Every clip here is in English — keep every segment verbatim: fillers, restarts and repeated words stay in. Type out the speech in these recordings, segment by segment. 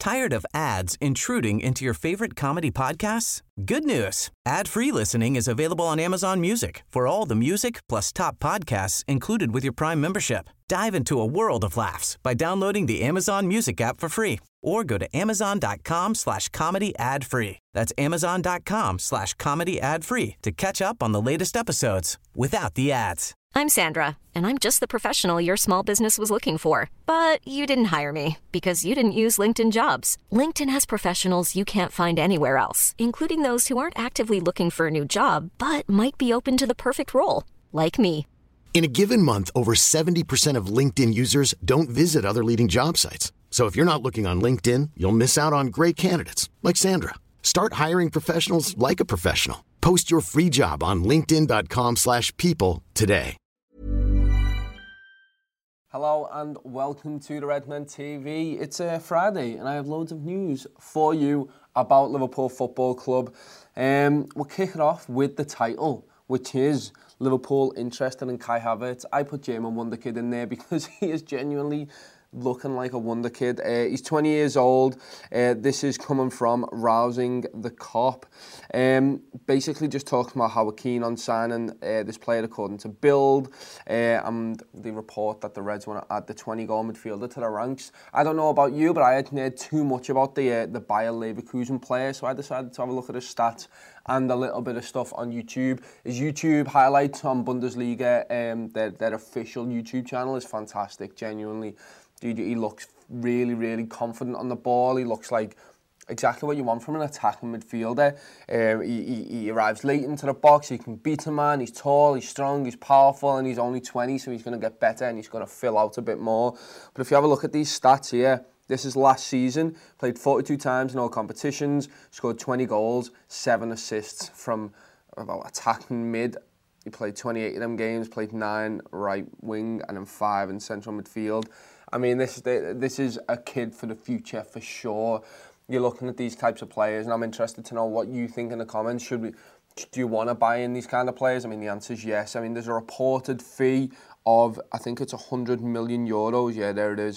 Tired of ads intruding into your favorite comedy podcasts? Good news. Ad-free listening is available on Amazon Music for all the music plus top podcasts included with your Prime membership. Dive into a world of laughs by downloading the Amazon Music app for free or go to amazon.com slash comedy ad free. That's amazon.com slash comedy ad free to catch up on the latest episodes without the ads. I'm Sandra, and I'm just the professional your small business was looking for. But you didn't hire me because you didn't use LinkedIn Jobs. LinkedIn has professionals you can't find anywhere else, including those who aren't actively looking for a new job, but might be open to the perfect role, like me. In a given month, over seventy percent of LinkedIn users don't visit other leading job sites. So if you're not looking on LinkedIn, you'll miss out on great candidates like Sandra. Start hiring professionals like a professional. Post your free job on linkedin.com slash people today. Hello and welcome to the Redmen T V. It's a Friday and I have loads of news for you about Liverpool Football Club. Um, we'll kick it off with the title, which is Liverpool interested in Kai Havertz. I put German Wonder Kid in there because he is genuinely looking like a wonder kid. Uh, he's twenty years old. Uh, this is coming from Rousing the Cop. Um, basically just talking about how we're keen on signing uh, this player according to Bild. Uh, and the report that the Reds want to add the twenty-goal midfielder to the ranks. I don't know about you, but I hadn't heard too much about the, uh, the Bayer Leverkusen player, so I decided to have a look at his stats and a little bit of stuff on YouTube. His YouTube highlights on Bundesliga, um, their, their official YouTube channel is fantastic, genuinely. Dude, he looks really, really confident on the ball. He looks like exactly what you want from an attacking midfielder. Um, he, he, he arrives late into the box. He can beat a man. He's tall, he's strong, he's powerful, and he's only twenty, so he's going to get better and he's going to fill out a bit more. But if you have a look at these stats here, this is last season. Played forty-two times in all competitions, scored twenty goals, seven assists from about attacking mid. He played twenty-eight of them games, played nine right wing, and then five in central midfield. I mean, this, this is a kid for the future, for sure. You're looking at these types of players, and I'm interested to know what you think in the comments. Should we, do you want to buy in these kind of players? I mean, the answer is yes. I mean, there's a reported fee of, I think it's one hundred million euros. Yeah, there it is.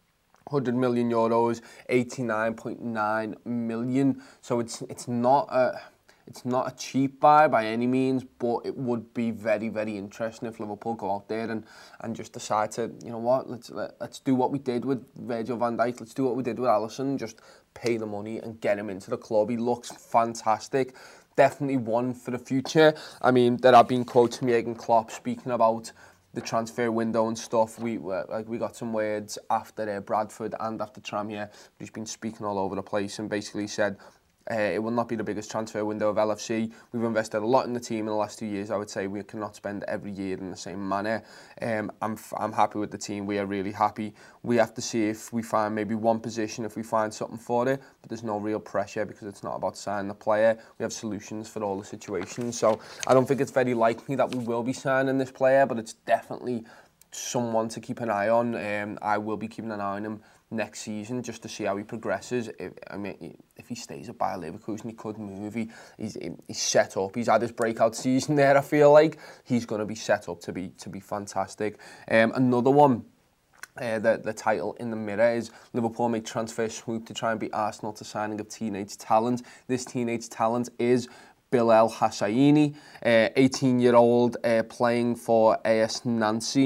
one hundred million euros, eighty-nine point nine million. So it's it's not a... It's not a cheap buy by any means, but it would be very, very interesting if Liverpool go out there and, and just decide to, you know what, let's let, let's do what we did with Virgil van Dijk, let's do what we did with Alisson, just pay the money and get him into the club. He looks fantastic, definitely one for the future. I mean, there have been quotes from Jurgen Klopp speaking about the transfer window and stuff. We like we got some words after uh, Bradford and after Tranmere. He's been speaking all over the place and basically said, Uh, it will not be the biggest transfer window of L F C. We've invested a lot in the team in the last two years. I would say we cannot spend every year in the same manner. Um, I'm f- I'm happy with the team. We are really happy. We have to see if we find maybe one position, if we find something for it. But there's no real pressure because it's not about signing the player. We have solutions for all the situations. So I don't think it's very likely that we will be signing this player, but it's definitely someone to keep an eye on. Um, I will be keeping an eye on him next season just to see how he progresses. If, I mean, if he stays at Bayer Leverkusen, he could move. He, he's, he's set up. He's had his breakout season there. I feel like he's going to be set up to be to be fantastic. Um, another one. Uh, the, the title in the mirror is Liverpool make transfer swoop to try and beat Arsenal to signing of teenage talent. This teenage talent is Bilal Hosseini, uh, eighteen-year-old uh, playing for A S Nancy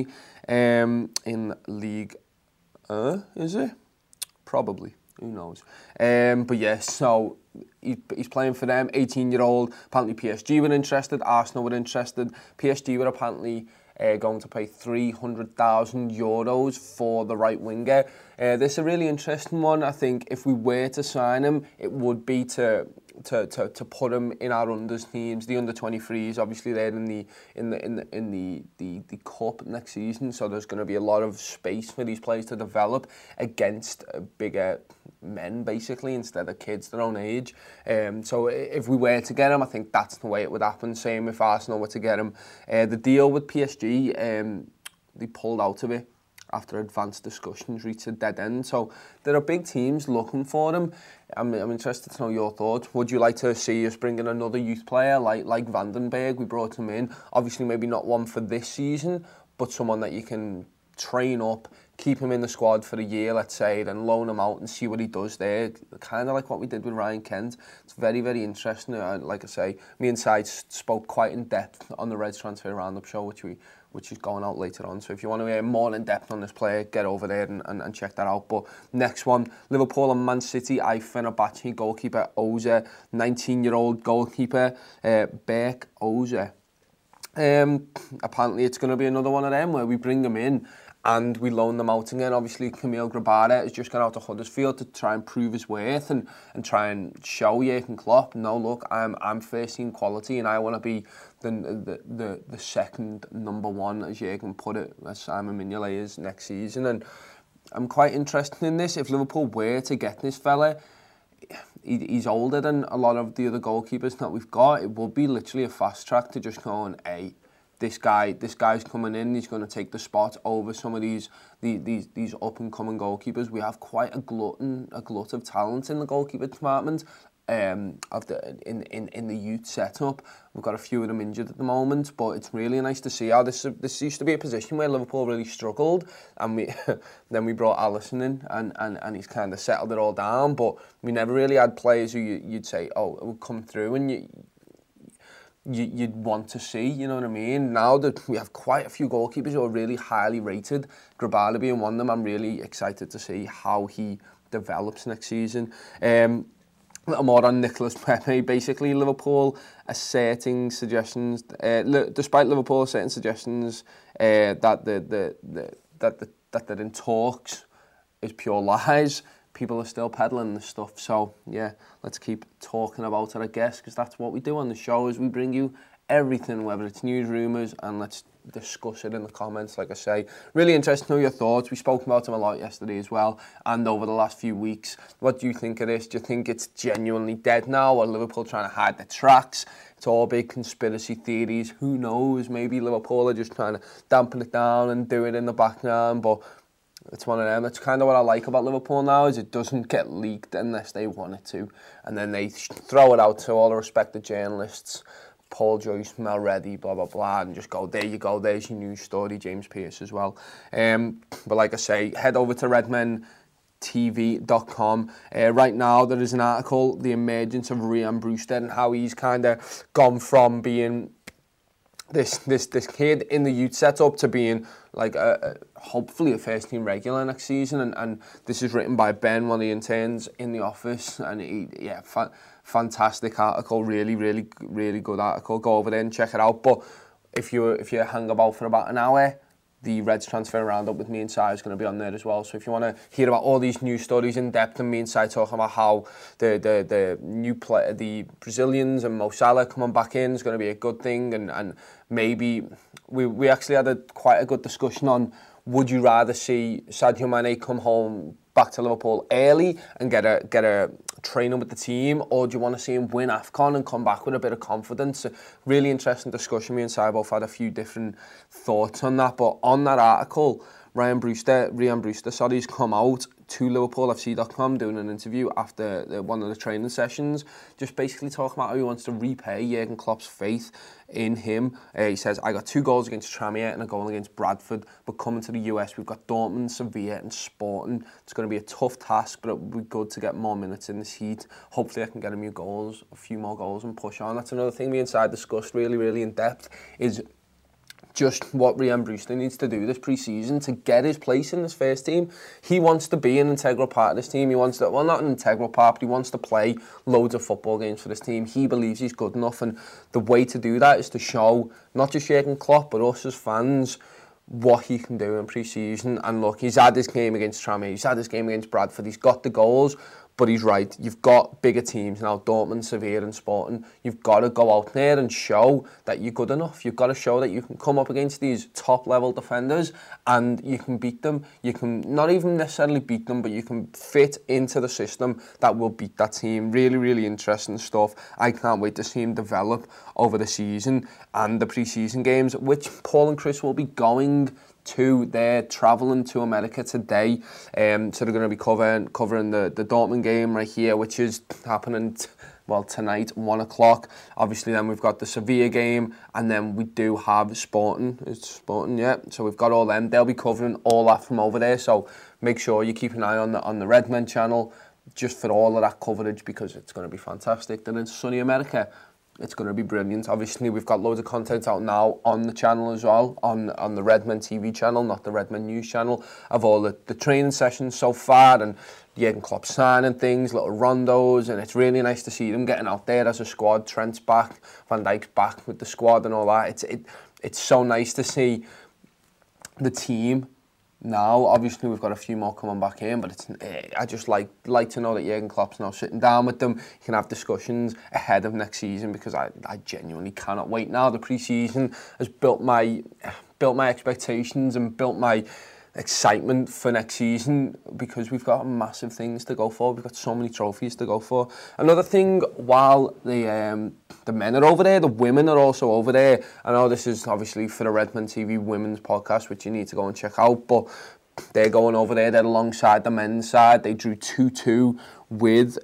um, in League. Uh, is it? Probably. Who knows? Um, but yes, yeah, so he, he's playing for them, eighteen-year-old. Apparently P S G were interested, Arsenal were interested. P S G were apparently uh, going to pay three hundred thousand euros for the right winger. Uh, this is a really interesting one. I think if we were to sign him, it would be to to to, to put him in our unders teams. The under twenty-threes, obviously they're in the in the in the in the, the, the cup next season, so there's going to be a lot of space for these players to develop against uh, bigger men, basically, instead of kids their own age. Um, so if we were to get him, I think that's the way it would happen. Same if Arsenal were to get him. Uh, the deal with P S G, um, they pulled out of it after advanced discussions reached a dead end. So there are big teams looking for him. I'm, I'm interested to know your thoughts. Would you like to see us bring in another youth player like like Vandenberg? We brought him in. Obviously, maybe not one for this season, but someone that you can train up, keep him in the squad for a year, let's say, then loan him out and see what he does there. Kind of like what we did with Ryan Kent. It's very, very interesting. Uh, like I say, me and Cy spoke quite in depth on the Reds Transfer Roundup show, which we which is going out later on. So if you want to hear more in depth on this player, get over there and, and, and check that out. But next one, Liverpool and Man City. I Fenerbahce goalkeeper Oza, nineteen-year-old goalkeeper uh, Berk Oza. Um, apparently it's going to be another one of them where we bring them in and we loan them out again. Obviously, Kamil Grabara has just gone out to Huddersfield to try and prove his worth and, and try and show Jurgen Klopp, no, look, I'm I'm first team quality and I want to be the, the the the second number one, as Jurgen put it, as Simon Mignolet is next season. And I'm quite interested in this. If Liverpool were to get this fella, he, he's older than a lot of the other goalkeepers that we've got. It would be literally a fast track to just go and, hey, This guy, this guy's coming in. He's going to take the spot over some of these, the, these, these up and coming goalkeepers. We have quite a glutton, a glut of talent in the goalkeeper department. Um, of the in, in in the youth setup, we've got a few of them injured at the moment, but it's really nice to see how this this used to be a position where Liverpool really struggled, and we then we brought Alisson in, and and and he's kind of settled it all down. But we never really had players who you, you'd say, oh, it would come through, and you. You, you'd want to see, you know what I mean? Now that we have quite a few goalkeepers who are really highly rated, Grabara being one of them, I'm really excited to see how he develops next season. Um, a little more on Nicolas Pepe. Basically, Liverpool asserting suggestions, uh, li- despite Liverpool asserting suggestions uh, that the, the, the that the, that they're in talks is pure lies. People are still peddling this stuff, so yeah, let's keep talking about it, I guess, because that's what we do on the show, is we bring you everything, whether it's news, rumours, and let's discuss it in the comments, like I say. Really interested to know your thoughts. We spoke about them a lot yesterday as well, and over the last few weeks. What do you think of this? Do you think it's genuinely dead now, or Liverpool trying to hide their tracks? It's all big conspiracy theories. Who knows? Maybe Liverpool are just trying to dampen it down and do it in the background, but it's one of them. That's kind of what I like about Liverpool now, is it doesn't get leaked unless they want it to. And then they throw it out to all the respected journalists, Paul Joyce, Mel Reddy, blah, blah, blah, and just go, there you go, there's your news story, James Pearce as well. Um, but like I say, head over to redmen T V dot com. Uh, right now, there is an article, The Emergence of Ryan Brewster, and how he's kind of gone from being this this this kid in the youth setup to being like a, a, hopefully a first team regular next season. And, and this is written by Ben, one of the interns in the office, and he, yeah, fa- fantastic article, really, really, really good article. Go over there and check it out. But if you if you hang about for about an hour, the Reds Transfer Roundup with me and Cy is going to be on there as well. So if you want to hear about all these news stories in depth, and me and Cy talking about how the the the new play, the Brazilians and Mo Salah coming back in is going to be a good thing, and and maybe we we actually had a quite a good discussion on, would you rather see Sadio Mane come home back to Liverpool early and get a get a training with the team, or do you want to see him win AFCON and come back with a bit of confidence? A really interesting discussion. Me and Cy both had a few different thoughts on that, but on that article, Ryan Brewster, Ryan Brewster, sorry, he's come out to Liverpool F C dot com doing an interview after the, one of the training sessions, just basically talking about how he wants to repay Jurgen Klopp's faith in him. Uh, he says, I got two goals against Tranmere and a goal against Bradford, but coming to the U S, we've got Dortmund, Sevilla and Sporting. It's going to be a tough task, but it would be good to get more minutes in this heat. Hopefully I can get a few goals, a few more goals and push on. That's another thing me and Cy discussed really, really in depth, is just what Ryan Brewster needs to do this pre-season to get his place in this first team. He wants to be an integral part of this team. He wants to, well, not an integral part, but he wants to play loads of football games for this team. He believes he's good enough, and the way to do that is to show not just Jurgen Klopp, but us as fans, what he can do in pre-season. And look, he's had this game against Tranmere, he's had this game against Bradford, he's got the goals. But he's right, you've got bigger teams now, Dortmund, Sevilla and Sporting. You've got to go out there and show that you're good enough. You've got to show that you can come up against these top-level defenders and you can beat them. You can not even necessarily beat them, but you can fit into the system that will beat that team. Really, really interesting stuff. I can't wait to see him develop over the season and the pre-season games, which Paul and Chris will be going to. They're travelling to America today, um, so they're going to be covering covering the, the Dortmund game right here, which is happening t- well, tonight, one o'clock. Obviously, then we've got the Sevilla game, and then we do have Sporting. It's Sporting, yeah. So we've got all them. They'll be covering all that from over there. So make sure you keep an eye on the on the Redmen channel, just for all of that coverage, because it's going to be fantastic. Then in sunny America, it's going to be brilliant. Obviously, we've got loads of content out now on the channel as well, on on the Redmen T V channel, not the Redmen News channel, of all the, the training sessions so far, and Jurgen Klopp signing things, little rondos, and it's really nice to see them getting out there as a squad. Trent's back, Van Dijk's back with the squad and all that. It's it it's so nice to see the team. Now, obviously, we've got a few more coming back in, but it's, I just like like to know that Jurgen Klopp's now sitting down with them. You can have discussions ahead of next season, because I, I genuinely cannot wait now. The pre-season has built my built my expectations and built my excitement for next season, because we've got massive things to go for. We've got so many trophies to go for. Another thing, while the um, the men are over there, the women are also over there. I know this is obviously for the Redmen T V Women's Podcast, which you need to go and check out, but they're going over there. They're alongside the men's side. They drew two two with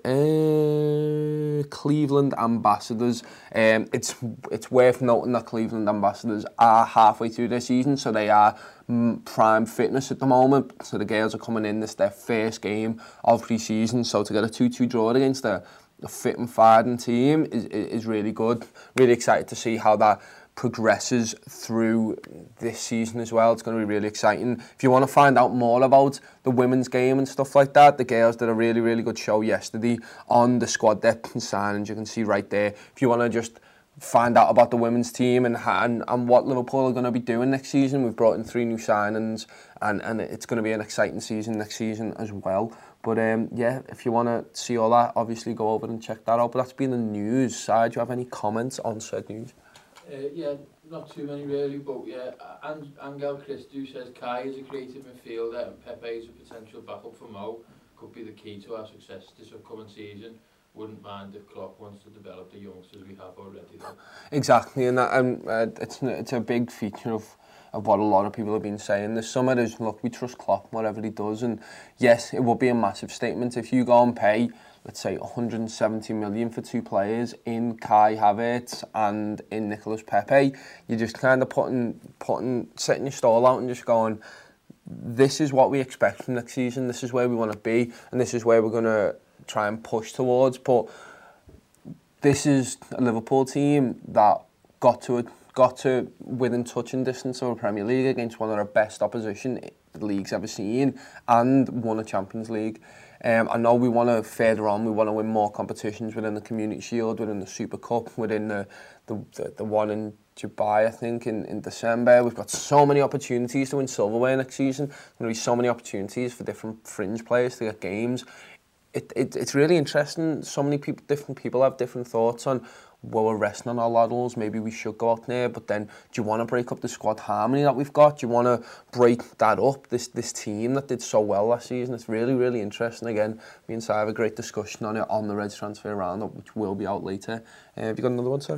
uh, Cleveland Ambassadors. Um, it's it's worth noting that Cleveland Ambassadors are halfway through their season, so they are mm, prime fitness at the moment. So the girls are coming in. This is their first game of pre-season. So to get a two two draw against a, a fit and fighting team is, is really good. Really excited to see how that progresses through this season as well. It's going to be really exciting. If you want to find out more about the women's game and stuff like that, the girls did a really, really good show yesterday on the squad depth and signings. You can see right there. If you want to just find out about the women's team and, and and what Liverpool are going to be doing next season, we've brought in three new signings, and, and it's going to be an exciting season next season as well. But um, yeah, if you want to see all that, obviously go over and check that out. But that's been the news side. Do you have any comments on said news? Uh, yeah, not too many really, but yeah, An- Angel Christou says Kai is a creative midfielder and Pepe is a potential backup for Mo. Could be the key to our success this upcoming season. Wouldn't mind if Klopp wants to develop the youngsters we have already though. Exactly, and that, um, uh, it's it's a big feature of of what a lot of people have been saying this summer is, look, we trust Klopp, whatever he does, and yes, it would be a massive statement if you go and pay, let's say, one hundred seventy million for two players in Kai Havertz and in Nicolas Pepe. You're just kind of putting, putting, setting your stall out and just going, this is what we expect from next season, this is where we want to be, and this is where we're going to try and push towards. But this is a Liverpool team that got to it, got to within touching distance of a Premier League against one of the best opposition the league's ever seen, and won a Champions League. Um, I know we want to further on, we want to win more competitions within the Community Shield, within the Super Cup, within the the, the, the one in Dubai, I think, in, in December. We've got so many opportunities to win silverware next season. There's going to be so many opportunities for different fringe players to get games. It, it it's really interesting. So many people, different people have different thoughts on, well, we're resting on our laurels, maybe we should go out there, but then do you want to break up the squad harmony that we've got? Do you want to break that up, this this team that did so well last season? It's really, really interesting. Again, me and Si have a great discussion on it on the Reds Transfer Roundup, which will be out later. Uh, have you got another one, sir?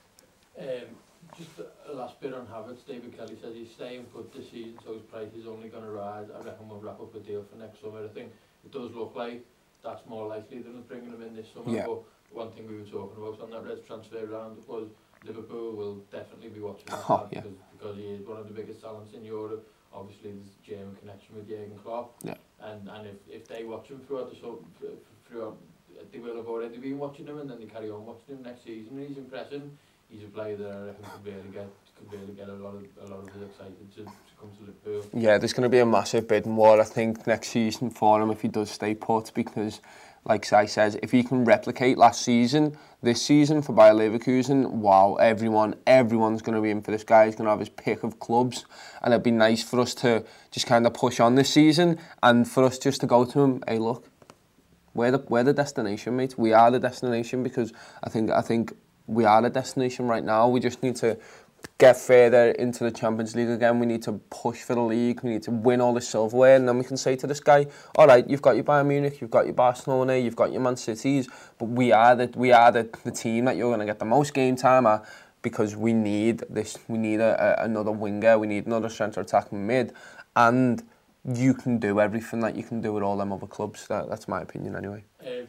Um, just a last bit on Havertz. David Kelly says he's staying put this season, so his price is only going to rise. I reckon we'll wrap up a deal for next summer. I think it does look like that's more likely than us bringing him in this summer. Yeah. But one thing we were talking about on that Reds Transfer Roundup was Liverpool will definitely be watching him oh, yeah. because, because he is one of the biggest talents in Europe. Obviously, there's a German connection with Jurgen Klopp, yeah. and and if, if they watch him throughout the so throughout, they will have already been watching him, and then they carry on watching him next season. And he's impressing. He's a player that I reckon could really get could really get a lot of a lot of us excited to, to come to Liverpool. Yeah, there's going to be a massive bidding war, I think, next season for him if he does stay put, because, like Si says, if he can replicate last season, this season for Bayer Leverkusen, wow, everyone, everyone's going to be in for this guy. He's going to have his pick of clubs, and it'd be nice for us to just kind of push on this season, and for us just to go to him, hey, look, we're the we're the destination, mate. We are the destination, because I think I think we are the destination right now. We just need to get further into the Champions League again. We need to push for the league. We need to win all the silverware, and then we can say to this guy, all right, you've got your Bayern Munich, you've got your Barcelona, you've got your Man Cities, but we are the we are the, the team that you're going to get the most game time at, because we need this. We need a, a, another winger. We need another centre attacking mid, and you can do everything that you can do with all them other clubs. That, that's my opinion anyway. Uh, just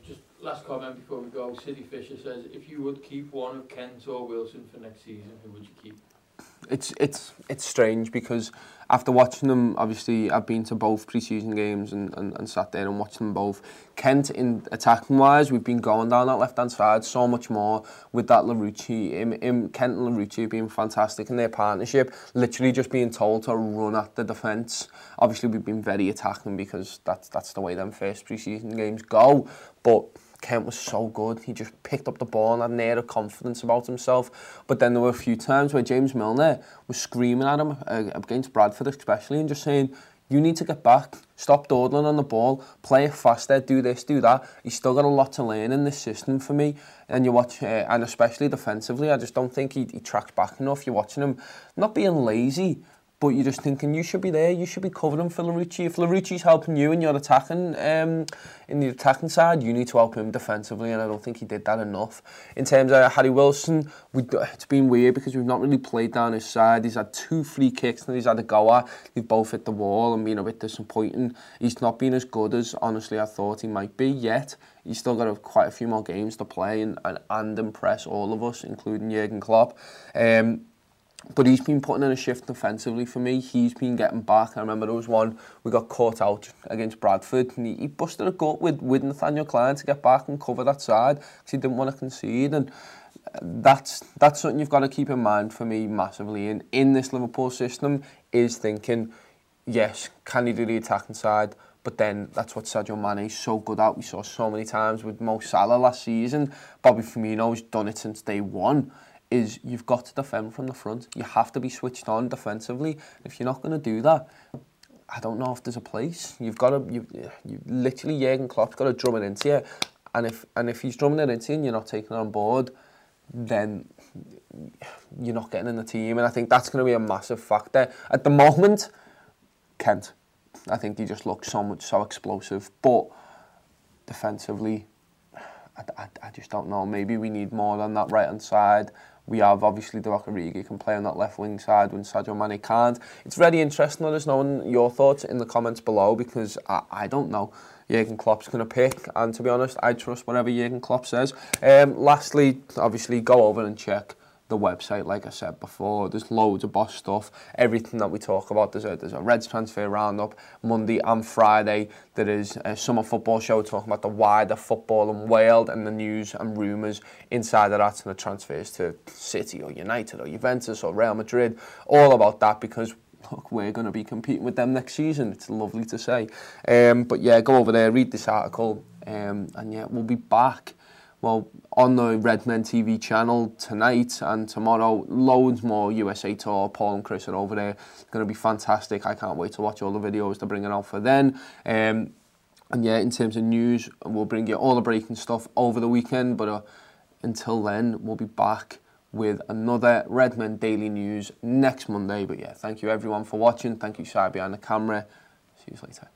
last comment before we go. City Fisher says, if you would keep one of Kent or Wilson for next season, who would you keep? It's it's it's strange because after watching them, obviously I've been to both pre-season games and, and, and sat there and watched them both. Kent, in attacking wise, we've been going down that left hand side so much more with that Larouci. Him, him, Kent and Larouci being fantastic in their partnership, literally just being told to run at the defence. Obviously we've been very attacking because that's that's the way them first pre-season games go. But Kent was so good. He just picked up the ball and had an air of confidence about himself. But then there were a few times where James Milner was screaming at him, uh, against Bradford especially, and just saying, you need to get back, stop dawdling on the ball, play it faster, do this, do that. He's still got a lot to learn in this system for me. And you watch, uh, and especially defensively, I just don't think he, he tracks back enough. You're watching him not being lazy, but you're just thinking, you should be there, you should be covering for Larouci. If Larouci's helping you and you're attacking, um, in the attacking side, you need to help him defensively, and I don't think he did that enough. In terms of Harry Wilson, we, it's been weird because we've not really played down his side. He's had two free kicks and he's had a go at. They've both hit the wall and been a bit disappointing. He's not been as good as, honestly, I thought he might be yet. He's still got a, quite a few more games to play and, and, and impress all of us, including Jurgen Klopp. Um, But he's been putting in a shift defensively for me. He's been getting back. I remember there was one we got caught out against Bradford, and he, he busted a gut with, with Nathaniel Klein to get back and cover that side because he didn't want to concede. And that's that's something you've got to keep in mind for me massively. In in this Liverpool system is thinking, yes, can he do the attacking side? But then that's what Sadio Mane's so good at. We saw so many times with Mo Salah last season. Bobby Firmino's done it since day one. Is you've got to defend from the front. You have to be switched on defensively. If you're not going to do that, I don't know if there's a place. You've got to, you, you literally, Jurgen Klopp's got to drum it into you. And if and if he's drumming it into you and you're not taking it on board, then you're not getting in the team. And I think that's going to be a massive factor. At the moment, Kent, I think he just looks so much, so explosive. But defensively, I, I, I just don't know. Maybe we need more on that right-hand side. We have, obviously, Divock Origi can play on that left wing side when Sadio Mane can't. It's really interesting, let us know your thoughts in the comments below, because I, I don't know. Jurgen Klopp's going to pick, and to be honest, I trust whatever Jurgen Klopp says. Um, lastly, obviously, go over and check the website, like I said before. There's loads of Boss stuff, everything that we talk about. There's a, there's a Reds transfer roundup Monday and Friday. There is a summer football show talking about the wider football and world and the news and rumours inside of that, and the transfers to City or United or Juventus or Real Madrid, all about that, because look, we're going to be competing with them next season. It's lovely to say. Um, but yeah, go over there, read this article, um, and yeah, we'll be back. Well, on the Redmen T V channel tonight and tomorrow, loads more U S A Tour. Paul and Chris are over there. It's going to be fantastic. I can't wait to watch all the videos they're bringing out for then. Um, and yeah, in terms of news, we'll bring you all the breaking stuff over the weekend. But uh, until then, we'll be back with another Redmen Daily News next Monday. But yeah, thank you everyone for watching. Thank you, Sai, behind the camera. See you later.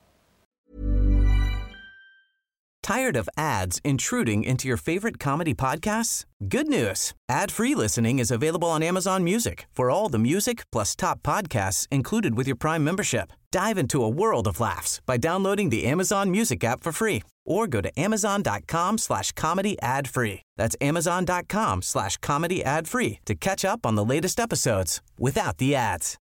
Tired of ads intruding into your favorite comedy podcasts? Good news. Ad-free listening is available on Amazon Music for all the music plus top podcasts included with your Prime membership. Dive into a world of laughs by downloading the Amazon Music app for free or go to amazon.com slash comedy ad free. That's amazon.com slash comedy ad free to catch up on the latest episodes without the ads.